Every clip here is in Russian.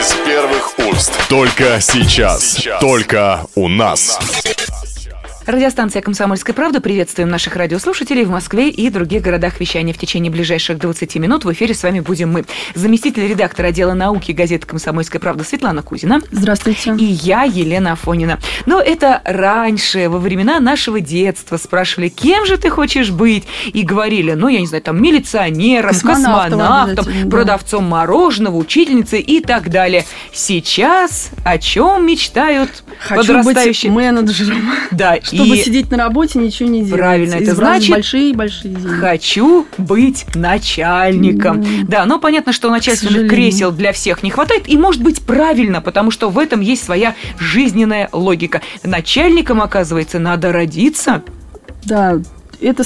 Из первых уст. Только сейчас. Только у нас. Радиостанция «Комсомольская правда». Приветствуем наших радиослушателей в Москве и других городах вещания. В течение ближайших 20 минут в эфире с вами будем мы. Заместитель редактора отдела науки газеты «Комсомольская правда» Светлана Кузина. Здравствуйте. И я, Елена Афонина. Но это раньше, во времена нашего детства, спрашивали, кем же ты хочешь быть? И говорили, я не знаю, там, милиционером, космонавтом, продавцом мороженого, учительницей и так далее. Сейчас о чем мечтают подрастающие? Хочу быть менеджером. Да, чтобы сидеть на работе, ничего не делать. Правильно, это значит большие-большие деньги. Хочу быть начальником. Да, но понятно, что начальственных кресел для всех не хватает, и может быть правильно, потому что в этом есть своя жизненная логика. Начальником, оказывается, надо родиться. Да. Это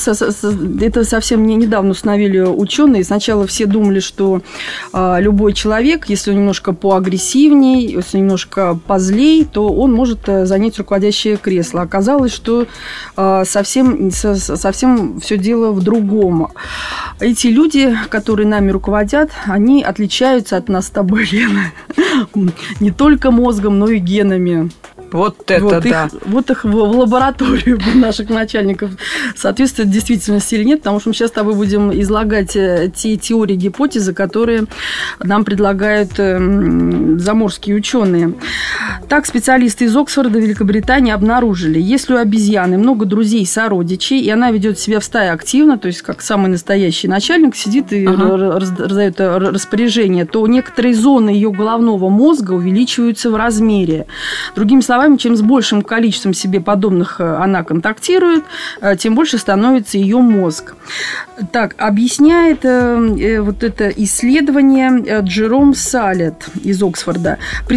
совсем недавно установили ученые. Сначала все думали, что любой человек, если он немножко поагрессивней, если немножко позлей, то он может занять руководящее кресло. Оказалось, что совсем все дело в другом. Эти люди, которые нами руководят, они отличаются от нас с тобой, Лена, не только мозгом, но и генами. Вот это да. Вот их в лабораторию наших начальников соответствует действительности или нет, потому что мы сейчас с тобой будем излагать те теории, гипотезы, которые нам предлагают заморские ученые. Так, специалисты из Оксфорда, Великобритании обнаружили, если у обезьяны много друзей-сородичей, и она ведет себя в стае активно, то есть как самый настоящий начальник, сидит и раздает распоряжение, то некоторые зоны ее головного мозга увеличиваются в размере. Другими словами, чем с большим количеством себе подобных она контактирует, тем больше становится ее мозг. Так, объясняет вот это исследование Джером Салет из Оксфорда. При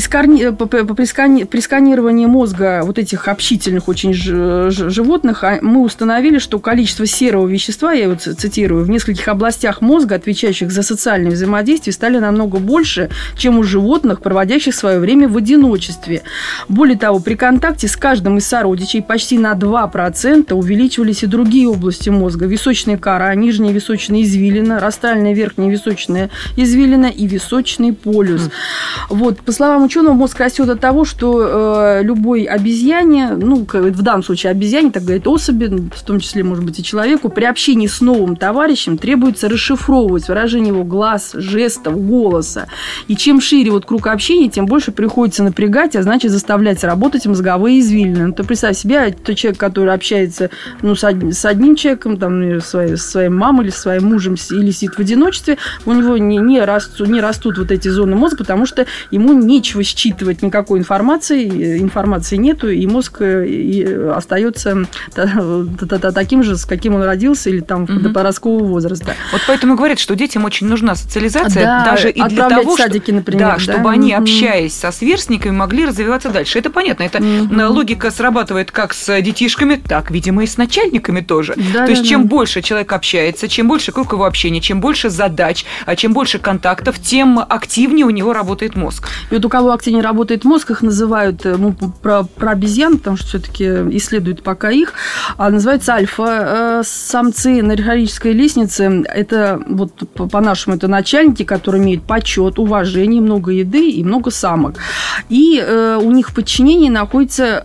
сканировании мозга вот этих общительных очень животных мы установили, что количество серого вещества, я его цитирую, в нескольких областях мозга, отвечающих за социальное взаимодействие, стали намного больше, чем у животных, проводящих свое время в одиночестве. Более того, при контакте с каждым из сородичей почти на 2% увеличивались и другие области мозга. Височная кора, нижняя височная извилина, ростальная верхняя височная извилина и височный полюс. Вот. По словам ученого, мозг растет от того, что любой обезьяне, в данном случае обезьяне, так говорят, особи, в том числе, может быть, и человеку, при общении с новым товарищем требуется расшифровывать выражение его глаз, жестов, голоса. И чем шире круг общения, тем больше приходится напрягать, а значит, заставлять работать мозговые извилины. Ты представь себе, тот человек, который общается с одним человеком, с своей мамой или с своим мужем, или сидит в одиночестве, у него не растут вот эти зоны мозга, потому что ему нечего считывать никакой информации нету, и мозг остается таким же, с каким он родился, или до подросткового возраста. Вот поэтому говорят, что детям очень нужна социализация, даже и для того, в садики, например, чтобы они, общаясь со сверстниками, могли развиваться дальше. Это понятно. Это логика срабатывает как с детишками, так, видимо, и с начальниками тоже. То есть, чем больше человек общается, чем больше круг его общения, чем больше задач, чем больше контактов, тем активнее у него работает мозг. И вот у кого активнее работает мозг, их называют, про обезьян, потому что все-таки исследуют пока их, называются альфа-самцы на иерархической лестнице. Это, по-нашему, это начальники, которые имеют почет, уважение, много еды и много самок. И у них в подчинении находятся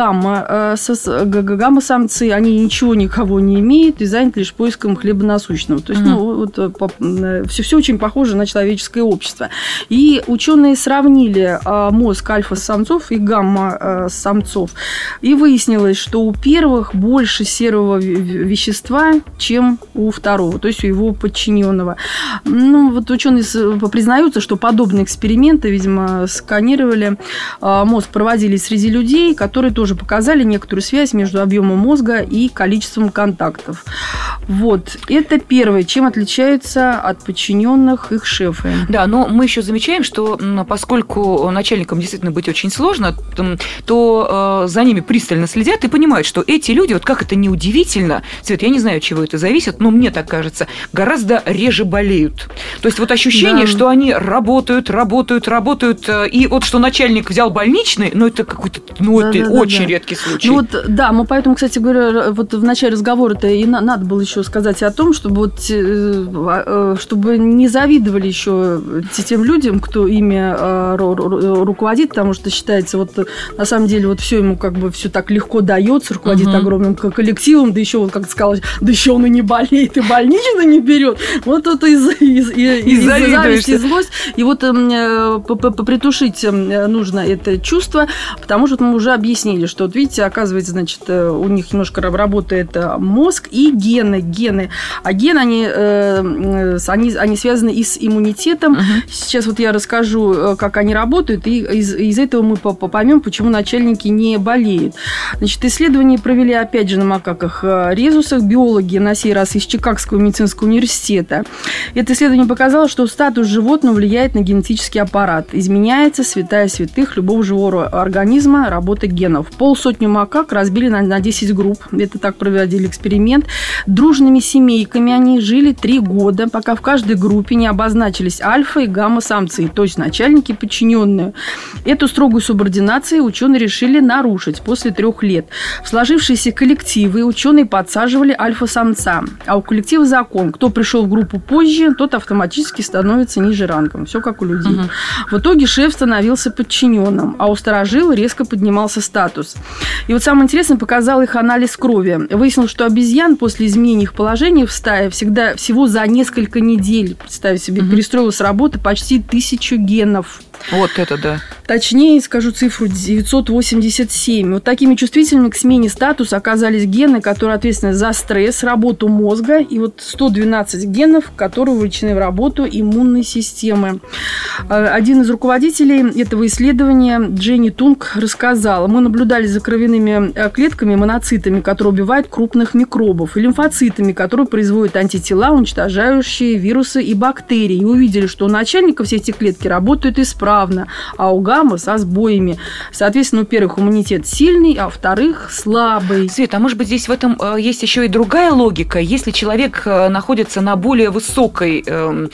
гамма-самцы. Они ничего никого не имеют и заняты лишь поиском хлеба насущного. То есть, все очень похоже на человеческое общество. И ученые сравнили мозг альфа-самцов и гамма-самцов. И выяснилось, что у первых больше серого вещества, чем у второго, то есть у его подчиненного. Ученые признаются, что подобные эксперименты, видимо, сканировали мозг, проводили среди людей, которые тоже показали некоторую связь между объемом мозга и количеством контактов. Это первое, чем отличаются от подчиненных их шефы. Да, но мы еще замечаем, что поскольку начальникам действительно быть очень сложно, то за ними пристально следят и понимают, что эти люди, как это ни удивительно, Свет, я не знаю, от чего это зависит, но мне так кажется, гораздо реже болеют. То есть ощущение, что они работают, и что начальник взял больничный, это какой-то, очень редкий случай. Ну вот, да, мы поэтому, кстати говоря, вот в начале разговора-то и надо было еще сказать о том, чтобы чтобы не завидовали еще тем людям, кто ими руководит, потому что считается, вот на самом деле вот все ему как бы все так легко дается, руководит огромным коллективом, да еще, вот как ты сказала, да еще он и не болеет, и больничный не берет. Вот это из зависти, и злость. И вот притушить нужно это чувство, потому что мы уже объяснили, что, вот видите, оказывается, значит, у них немножко работает мозг и гены. А гены, они связаны и с иммунитетом. Сейчас вот я расскажу, как они работают, и из этого мы поймем, почему начальники не болеют. Значит, исследования провели, опять же, на макаках-резусах биологи, на сей раз из Чикагского медицинского университета. Это исследование показало, что статус животного влияет на генетический аппарат. Изменяется святая святых любого живого организма работы генов. 50 макак разбили на 10 групп. Это так проводили эксперимент. Дружными семейками они жили 3 года, пока в каждой группе не обозначились альфа и гамма-самцы, то есть начальники и подчиненные. Эту строгую субординацию ученые решили нарушить после 3 лет. В сложившиеся коллективы ученые подсаживали альфа-самца. А у коллектива закон. Кто пришел в группу позже, тот автоматически становится ниже рангом. Все как у людей. В итоге шеф становился подчиненным, а у старожила резко поднимался статус. И вот самое интересное, показал их анализ крови. Выяснилось, что обезьян после изменения их положения в стае всего за несколько недель, представьте себе, перестроилась работа почти 1000 генов. Вот это да. Точнее, скажу цифру, 987. Вот такими чувствительными к смене статуса оказались гены, которые ответственны за стресс, работу мозга, и вот 112 генов, которые вовлечены в работу иммунной системы. Один из руководителей этого исследования, Дженни Тунг, рассказала: мы наблюдали за кровяными клетками, моноцитами, которые убивают крупных микробов, и лимфоцитами, которые производят антитела, уничтожающие вирусы и бактерии. И увидели, что у начальника все эти клетки работают исправно, а у гамма со сбоями. Соответственно, во-первых, иммунитет сильный, а во-вторых, слабый. Света, а может быть, здесь в этом есть еще и другая логика? Если человек находится на более высокой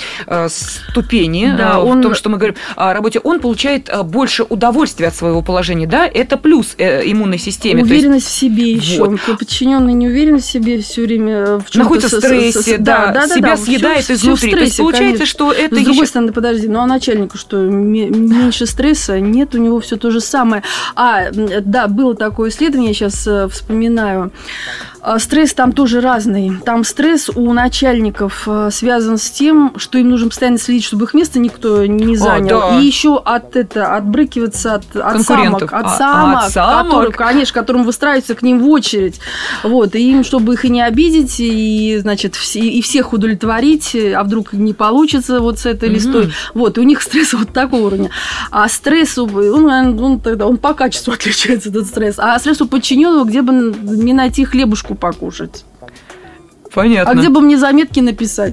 ступени, в том, что мы говорим о работе, он получает больше удовольствия от своего положения, да? Это плюс иммунной системе. Уверенность в себе еще. Вот. Подчиненный не уверен в себе все время. Находится в стрессе, себя съедает изнутри. То есть получается, что это с другой стороны, подожди, ну а начальнику что, меньше стресса? Нет, у него все то же самое. Да, было такое исследование, я сейчас вспоминаю. Стресс там тоже разный. Там стресс у начальников связан с тем, что им нужно постоянно следить, чтобы их место никто не занял. Да. И еще отбрыкиваться от самок. От самок? Которым выстраиваются к ним в очередь. Вот. И им, чтобы их и не обидеть, и, значит, и всех удовлетворить, а вдруг не получится вот с этой листой. Вот. И у них стресс вот такого уровня. А стресс, он по качеству отличается, этот стресс. А стресс у подчиненного, где бы не найти хлебушку покушать. Понятно. А где бы мне заметки написать?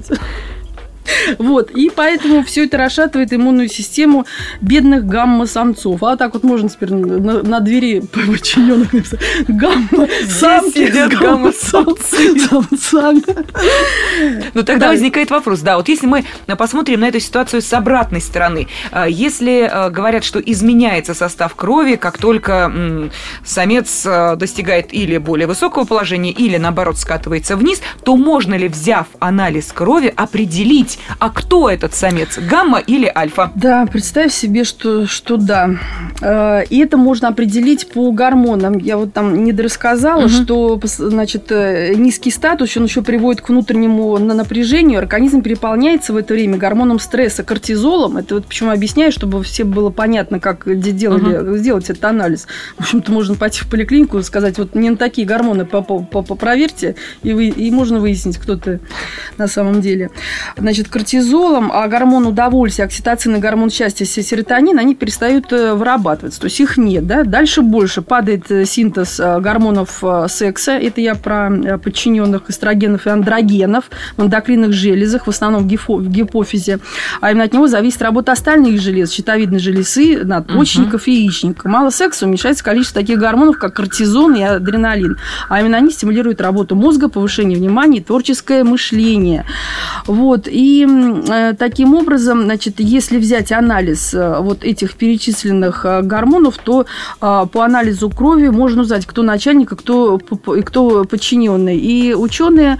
Вот, и поэтому все это расшатывает иммунную систему бедных гамма-самцов. А так вот можно теперь на двери подчиненных написать: гамма-самки с гамма-самцами. Ну, тогда возникает вопрос, да, вот если мы посмотрим на эту ситуацию с обратной стороны, если говорят, что изменяется состав крови, как только самец достигает или более высокого положения, или, наоборот, скатывается вниз, то можно ли, взяв анализ крови, определить, а кто этот самец, гамма или альфа? Да, представь себе, что да. И это можно определить по гормонам. Я вот там недорассказала, что, значит, низкий статус, он еще приводит к внутреннему напряжению. Организм переполняется в это время гормоном стресса, кортизолом. Это вот почему объясняю, чтобы всем было понятно, как сделать этот анализ. В общем-то, можно пойти в поликлинику и сказать: вот не на такие гормоны проверьте, и можно выяснить, кто ты на самом деле. Значит, кортизолом, а гормон удовольствия, окситоцин и гормон счастья, серотонин, они перестают вырабатываться, то есть их нет, да? Дальше больше падает синтез гормонов секса, это я про подчиненных эстрогенов и андрогенов в эндокринных железах, в основном в гипофизе, а именно от него зависит работа остальных желез, щитовидной железы, надпочечников и яичника. Мало секса, уменьшается количество таких гормонов, как кортизон и адреналин, а именно они стимулируют работу мозга, повышение внимания и творческое мышление. Вот, и таким образом, значит, если взять анализ вот этих перечисленных гормонов, то по анализу крови можно узнать, кто начальник, и кто подчиненный. И ученые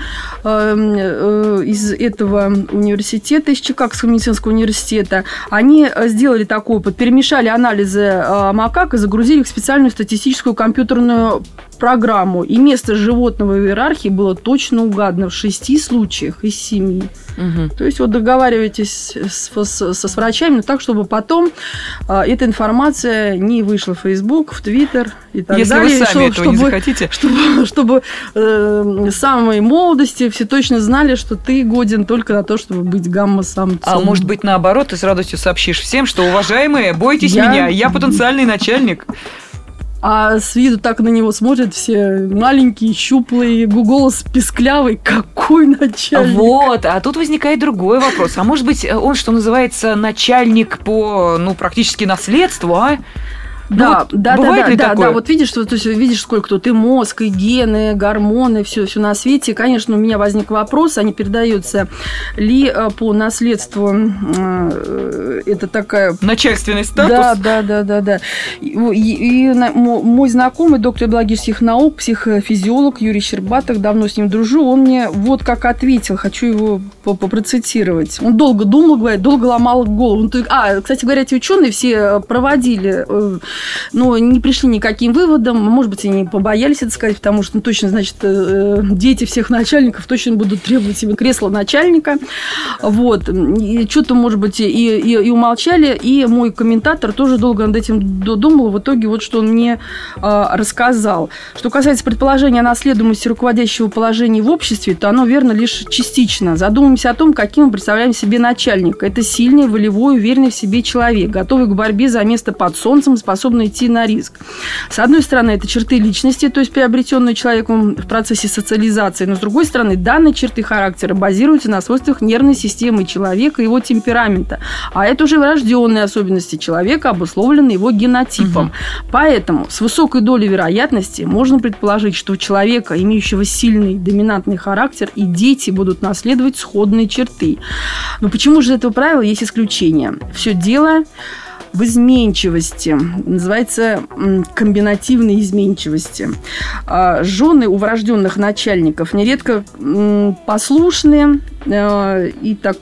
из этого университета, из Чикагского медицинского университета, они сделали такой опыт, перемешали анализы макак и загрузили их в специальную статистическую компьютерную программу. И место животного в иерархии было точно угадано в 6 случаях из 7. Угу. То есть вот договариваетесь с врачами так, чтобы потом эта информация не вышла в Facebook, в Twitter и так Если далее. Если вы сами этого не захотите. Чтобы с самой молодости все точно знали, что ты годен только на то, чтобы быть гамма-самцом. А может быть, наоборот, ты с радостью сообщишь всем, что, уважаемые, бойтесь меня, я потенциальный начальник. А с виду так на него смотрят все маленькие, щуплые, голос писклявый. Какой начальник? Вот, а тут возникает другой вопрос. А может быть, он, что называется, начальник по, практически наследству, а? Да, вот видишь, то есть видишь, сколько тут и мозг, и гены, гормоны, все на свете. Конечно, у меня возник вопрос, они передаются ли по наследству, это такая... Начальственный статус? Да. И мой знакомый, доктор биологических наук, психофизиолог Юрий Щербатов, давно с ним дружу, он мне вот как ответил, хочу его процитировать. Он долго думал, говорит, долго ломал голову. Кстати говоря, эти ученые все проводили... но не пришли ни к каким выводам. Может быть, они побоялись это сказать, потому что точно, значит, дети всех начальников точно будут требовать себе кресла начальника. Вот. И что-то, может быть, и умолчали. И мой комментатор тоже долго над этим думал. В итоге вот что он мне рассказал. Что касается предположения о наследуемости руководящего положения в обществе, то оно верно лишь частично. Задумаемся о том, каким мы представляем себе начальника. Это сильный, волевой, уверенный в себе человек, готовый к борьбе за место под солнцем, способный идти на риск. С одной стороны, это черты личности, то есть приобретенные человеком в процессе социализации, но с другой стороны, данные черты характера базируются на свойствах нервной системы человека и его темперамента. А это уже врожденные особенности человека, обусловленные его генотипом. Угу. Поэтому с высокой долей вероятности можно предположить, что у человека, имеющего сильный доминантный характер, и дети будут наследовать сходные черты. Но почему же этого правила есть исключение? Все дело в изменчивости. Называется комбинативной изменчивости. Жены у врожденных начальников нередко послушные и так,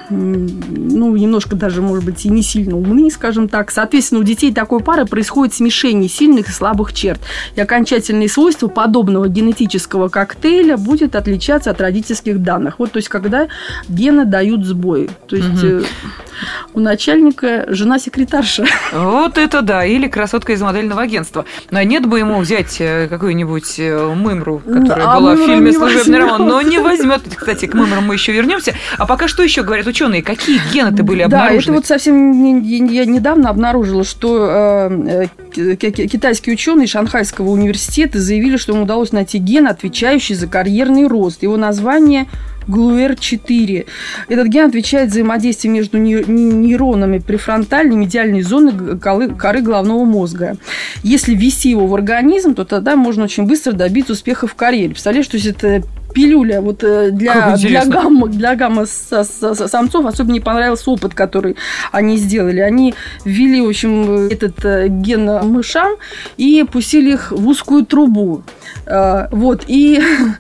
немножко даже, может быть, и не сильно умные, скажем так. Соответственно, у детей такой пары происходит смешение сильных и слабых черт. И окончательные свойства подобного генетического коктейля будет отличаться от родительских данных. Вот, то есть, когда гены дают сбой. То есть, у начальника жена секретарша. Вот это да. Или красотка из модельного агентства. Но нет бы ему взять какую-нибудь Мымру, которая была в фильме «Служебный роман», но не возьмет. Кстати, к Мымрам мы еще вернемся. А пока что еще говорят ученые? Какие гены-то были обнаружены? Да, это вот совсем я недавно обнаружила, что китайские ученые Шанхайского университета заявили, что им удалось найти ген, отвечающий за карьерный рост. Его название GLUR4. Этот ген отвечает за взаимодействие между нейронами префронтальной и медиальной зоны коры головного мозга. Если ввести его в организм, то тогда можно очень быстро добиться успеха в карьере. Представляешь, то есть это пилюля вот для гамма-самцов. Особенно не понравился опыт, который они сделали. Они ввели, в общем, этот ген мышам и пустили их в узкую трубу. Вот, и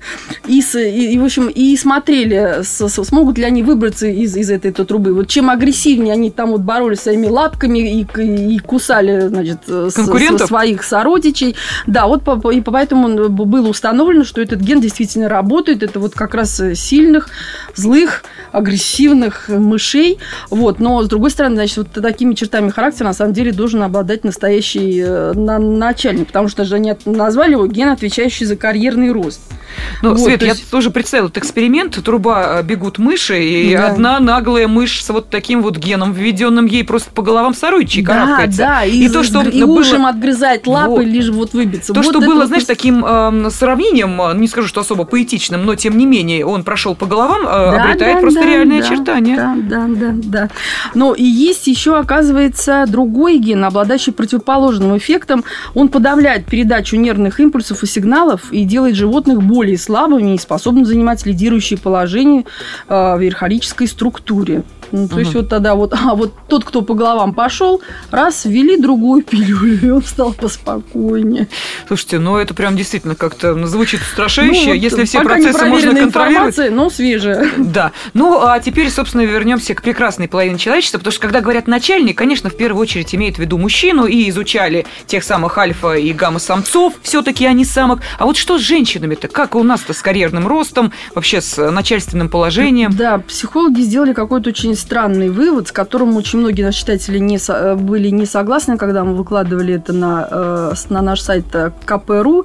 в общем, и смотрели, смогут ли они выбраться из этой трубы. Вот чем агрессивнее они там вот боролись своими лапками и кусали, значит, своих сородичей. Да, вот и поэтому было установлено, что этот ген действительно работает. Это вот как раз сильных, злых, агрессивных мышей. Вот. Но, с другой стороны, значит, вот такими чертами характера на самом деле должен обладать настоящий начальник, потому что же они назвали его ген, отвечающий за карьерный рост. Ну, вот, Свет, я тоже представила этот эксперимент. Труба, бегут мыши, и одна наглая мышь с вот таким вот геном, введенным ей просто по головам сородичей, карабкается. Да, и то, что и ушем отгрызает лапы, лишь вот выбиться. То, вот что было, знаешь, таким сравнением, не скажу, что особо поэтичным, необычным, но тем не менее он прошел по головам, обретает просто реальные очертания. Да. Но и есть еще, оказывается, другой ген, обладающий противоположным эффектом. Он подавляет передачу нервных импульсов и сигналов и делает животных более слабыми и способным занимать лидирующие положения в иерархической структуре. То есть вот тогда вот тот, кто по головам пошел, раз, ввели другую пилюлю, и он стал поспокойнее. Слушайте, это прям действительно как-то звучит устрашающе, если все процессы можно контролировать. Но свежая. Да. А теперь, собственно, вернемся к прекрасной половине человечества, потому что когда говорят начальник, конечно, в первую очередь имеют в виду мужчину, и изучали тех самых альфа и гамма-самцов, все-таки, а не самок. А вот что с женщинами-то? Как у нас-то с карьерным ростом, вообще с начальственным положением? Да, психологи сделали какой-то очень странный вывод, с которым очень многие наши читатели были не согласны, когда мы выкладывали это на наш сайт КП.ру.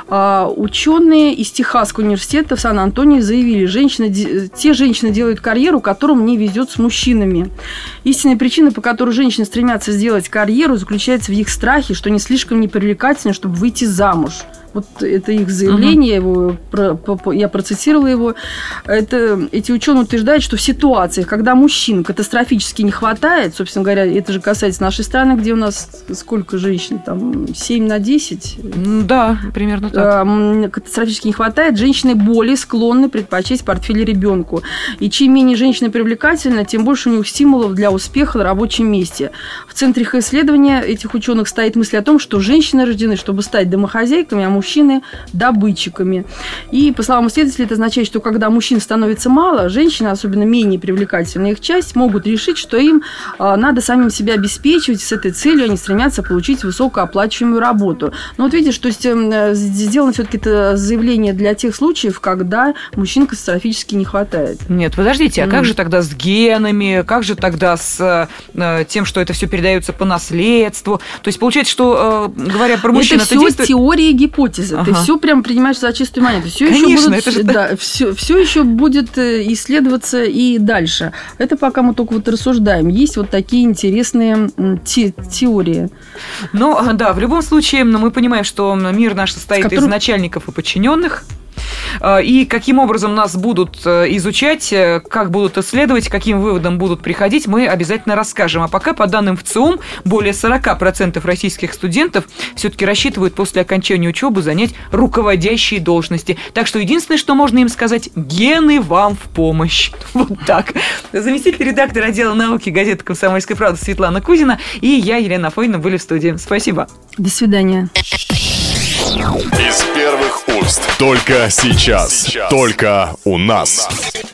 Ученые из Техасского университета в Сан-Антонио заявили, те женщины делают карьеру, которым не везет с мужчинами. Истинная причина, по которой женщины стремятся сделать карьеру, заключается в их страхе, что они слишком непривлекательны, чтобы выйти замуж. Вот это их заявление, я процитировала его. Эти ученые утверждают, что в ситуациях, когда мужчин катастрофически не хватает, собственно говоря, это же касается нашей страны, где у нас сколько женщин, там 7 на 10? Да, примерно так. Катастрофически не хватает, женщины более склонны предпочесть портфель ребенку. И чем менее женщина привлекательна, тем больше у них стимулов для успеха на рабочем месте. В центре их исследования этих ученых стоит мысль о том, что женщины рождены, чтобы стать домохозяйками, а мужчины добытчиками. И, по словам исследователей, это означает, что когда мужчин становится мало, женщины, особенно менее привлекательная их часть, могут решить, что им надо самим себя обеспечивать, и с этой целью они стремятся получить высокооплачиваемую работу. Но вот видишь, то есть сделано все-таки это заявление для тех случаев, когда мужчин катастрофически не хватает. Нет, подождите, а как же тогда с генами, как же тогда с тем, что это все передается по наследству? То есть получается, что, говоря про мужчин, это все действует... теория и гипотеза. Ты все прям принимаешь за чистую монету. Все еще будет исследоваться и дальше. Это пока мы только вот рассуждаем. Есть вот такие интересные теории. Да, в любом случае мы понимаем, что мир наш состоит из начальников и подчиненных. И каким образом нас будут изучать, как будут исследовать, каким выводам будут приходить, мы обязательно расскажем. А пока, по данным ВЦИОМ, более 40% российских студентов все-таки рассчитывают после окончания учебы занять руководящие должности. Так что единственное, что можно им сказать, гены вам в помощь. Вот так. Заместитель редактора отдела науки газеты «Комсомольская правда» Светлана Кузина и я, Елена Афонина, были в студии. Спасибо. До свидания. Из первых уст. Только сейчас. Только у нас.